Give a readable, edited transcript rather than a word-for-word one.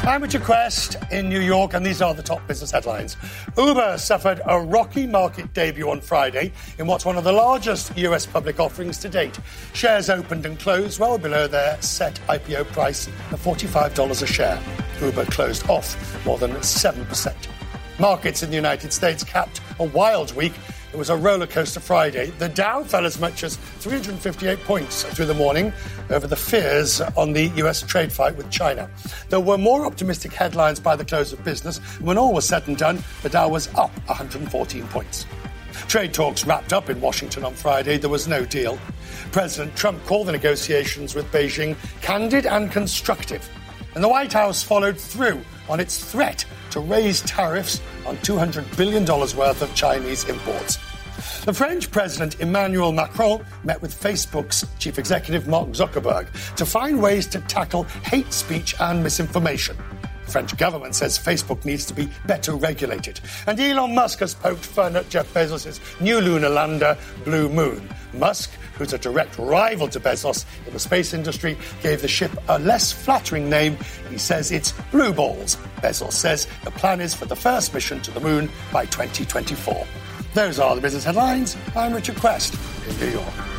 I'm Richard Quest in New York, and these are the top business headlines. Uber suffered a rocky market debut on Friday in what's one of the largest US public offerings to date. Shares opened and closed well below their set IPO price of $45 a share. Uber closed off more than 7%. Markets in the United States capped a wild week. It was a roller coaster Friday. The Dow fell as much as 358 points through the morning over the fears on the US trade fight with China. There were more optimistic headlines by the close of business. When all was said and done, the Dow was up 114 points. Trade talks wrapped up in Washington on Friday. There was no deal. President Trump called the negotiations with Beijing candid and constructive. And the White House followed through on its threat to raise tariffs on $200 billion worth of Chinese imports. The French President Emmanuel Macron met with Facebook's chief executive Mark Zuckerberg to find ways to tackle hate speech and misinformation. The French government says Facebook needs to be better regulated. And Elon Musk has poked fun at Jeff Bezos' new lunar lander, Blue Moon. Musk, who's a direct rival to Bezos in the space industry, gave the ship a less flattering name. He says it's Blue Balls. Bezos says the plan is for the first mission to the moon by 2024. Those are the business headlines. I'm Richard Quest in New York.